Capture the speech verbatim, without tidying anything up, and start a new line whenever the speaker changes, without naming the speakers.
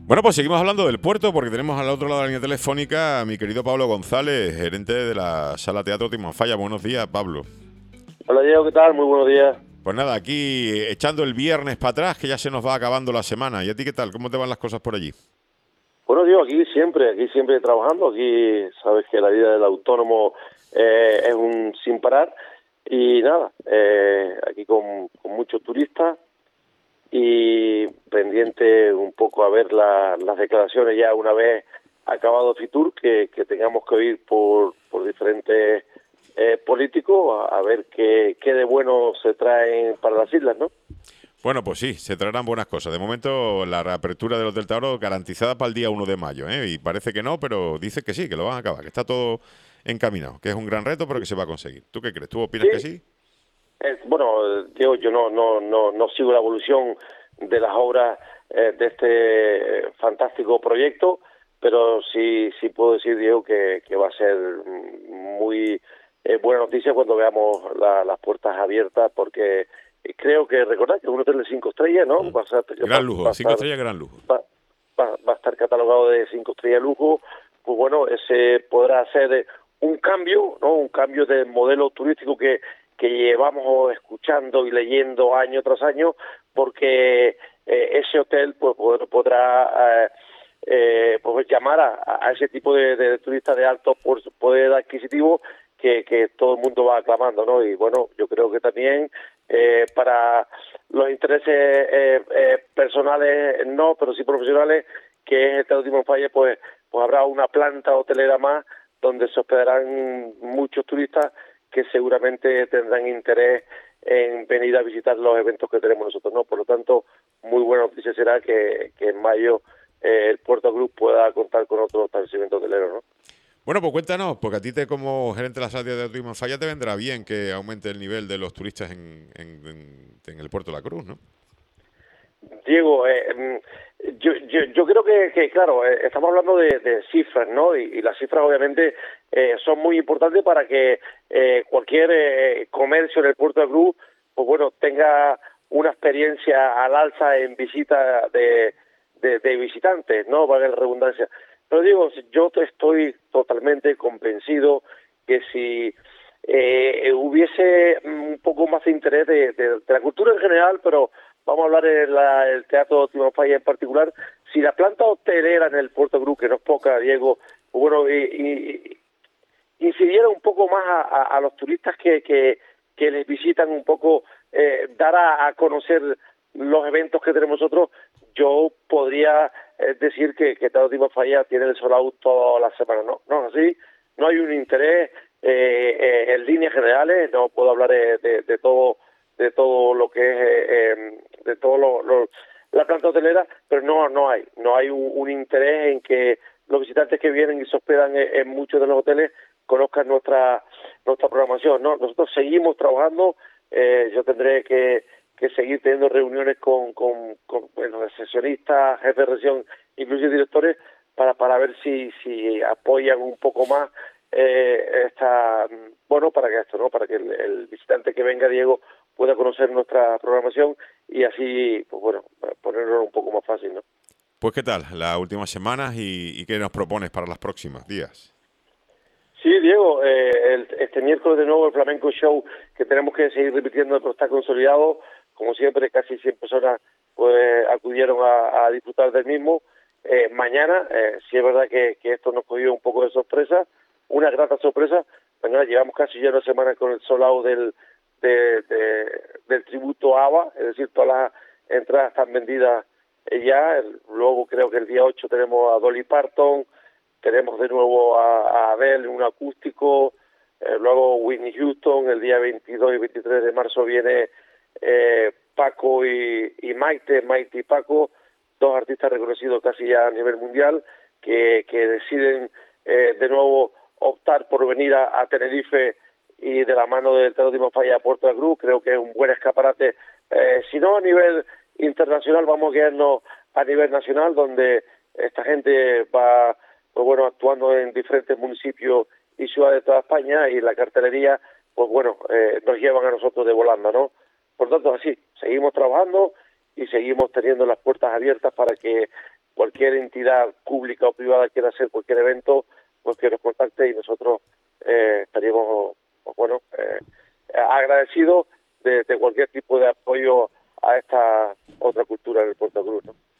Bueno, pues seguimos hablando del puerto porque tenemos al otro lado de la línea telefónica a mi querido Pablo González, gerente de la Sala Teatro Timanfaya. Buenos días, Pablo.
Hola Diego, ¿qué tal? Muy buenos días.
Pues nada, aquí echando el viernes para atrás, que ya se nos va acabando la semana. ¿Y a ti qué tal? ¿Cómo te van las cosas por allí?
Bueno, Diego, aquí siempre, aquí siempre trabajando. Aquí sabes que la vida del autónomo eh, es un sin parar. Y nada, eh, aquí con, con muchos turistas y pendiente un poco a ver la, las declaraciones ya una vez acabado Fitur, que, que tengamos que oír por, por diferentes eh, políticos, a, a ver qué, qué de bueno se traen para las islas, ¿no?
Bueno, pues sí, se traerán buenas cosas. De momento, la reapertura del Hotel Tauro garantizada para el día uno de mayo, ¿eh? Y parece que no, pero dice que sí, que lo van a acabar, que está todo encaminado, que es un gran reto, pero que se va a conseguir. ¿Tú qué crees? ¿Tú opinas
Sí,
que sí?
Eh, bueno, Diego, yo no, no, no, no sigo la evolución de las obras eh, de este fantástico proyecto, pero sí, sí puedo decir, Diego, que, que va a ser muy eh, buena noticia cuando veamos la, las puertas abiertas, porque creo que recordad que es un hotel de cinco estrellas, ¿no?
Mm.
Va a, ser,
Gran
va, va
lujo,
a
cinco
estar,
estrellas, gran lujo.
va, va, va a estar catalogado de cinco estrellas de lujo. Pues bueno, ese podrá ser un cambio, ¿no? Un cambio del modelo turístico que que llevamos escuchando y leyendo año tras año, porque eh, ese hotel pues podrá eh, eh, pues llamar a, a ese tipo de, de turistas de alto poder adquisitivo que, que todo el mundo va aclamando, ¿no? Y bueno, yo creo que también eh, para los intereses eh, eh, personales no, pero sí profesionales, que es el Teatro Timanfaya, pues, pues habrá una planta hotelera más donde se hospedarán muchos turistas que seguramente tendrán interés en venir a visitar los eventos que tenemos nosotros, ¿no? Por lo tanto, muy buena noticia será que, que en mayo eh, el Puerto Group pueda contar con otro establecimiento hotelero, ¿no?
Bueno, pues cuéntanos, porque a ti te, como gerente de la Sala de Teatro Timanfaya te vendrá bien que aumente el nivel de los turistas en, en, en, en el Puerto de la Cruz, ¿no?
Diego, eh, yo, yo, yo creo que, que claro, eh, estamos hablando de, de cifras, ¿no? Y, y las cifras obviamente eh, son muy importantes para que eh, cualquier eh, comercio en el Puerto de Cruz, pues bueno, tenga una experiencia al alza en visita de, de, de visitantes, ¿no? Valga la redundancia. Pero digo, yo estoy totalmente convencido que si eh, hubiese un poco más de interés de, de, de la cultura en general, pero vamos a hablar del Teatro Timanfaya en particular, si la planta hotelera en el Puerto Cruz, que no es poca, Diego, pues bueno, y, y, incidiera un poco más a, a, a los turistas que, que, que les visitan, un poco eh, dar a, a conocer los eventos que tenemos nosotros, yo podría eh, decir que, que Teatro Timanfaya tiene el sold out toda la semana, ¿no? No, así, no hay un interés eh, eh, en líneas generales, no puedo hablar de, de, de todo de todo lo que es eh, eh, de todo lo, lo, la planta hotelera, pero no no hay no hay un, un interés en que los visitantes que vienen y se hospedan en, en muchos de los hoteles conozcan nuestra nuestra programación, ¿no? Nosotros seguimos trabajando, eh, yo tendré que, que seguir teniendo reuniones con, con, con bueno, sesionistas, jefes de región, incluso directores, para para ver si si apoyan un poco más eh, esta bueno para que esto, ¿no? Para que el, el visitante que venga, Diego, pueda conocer nuestra programación y así, pues bueno, ponerlo un poco más fácil, ¿no?
Pues qué tal, las últimas semanas y, y qué nos propones para los próximos días.
Sí, Diego, eh, el, este miércoles de nuevo el Flamenco Show, que tenemos que seguir repitiendo, pero está consolidado. Como siempre, casi cien personas pues acudieron a, a disfrutar del mismo. Eh, mañana, eh, sí es verdad que, que esto nos cogió un poco de sorpresa, una grata sorpresa. Mañana llevamos casi ya una semana con el sold out del, de, de, del tributo a ABBA, es decir, todas las entradas están vendidas ya. Luego creo que el día ocho tenemos a Dolly Parton, tenemos de nuevo a, a Adele en un acústico, eh, luego Whitney Houston, el día veintidós y veintitrés de marzo viene eh, Paco y, y Maite, Maite y Paco, dos artistas reconocidos casi ya a nivel mundial, que, que deciden eh, de nuevo optar por venir a, a Tenerife y de la mano del Teatro Timanfaya a Puerto de la Cruz. Creo que es un buen escaparate, eh, si no a nivel internacional, vamos a quedarnos a nivel nacional, donde esta gente va, pues bueno, actuando en diferentes municipios y ciudades de toda España, y la cartelería, pues bueno, eh, nos llevan a nosotros de volanda, ¿no? Por tanto, así, seguimos trabajando y seguimos teniendo las puertas abiertas para que cualquier entidad pública o privada quiera hacer cualquier evento, pues que nos contacte y nosotros eh, estaríamos, pues bueno, eh, agradecidos de, de cualquier tipo de apoyo a esta otra cultura del Puerto Cruz, ¿no?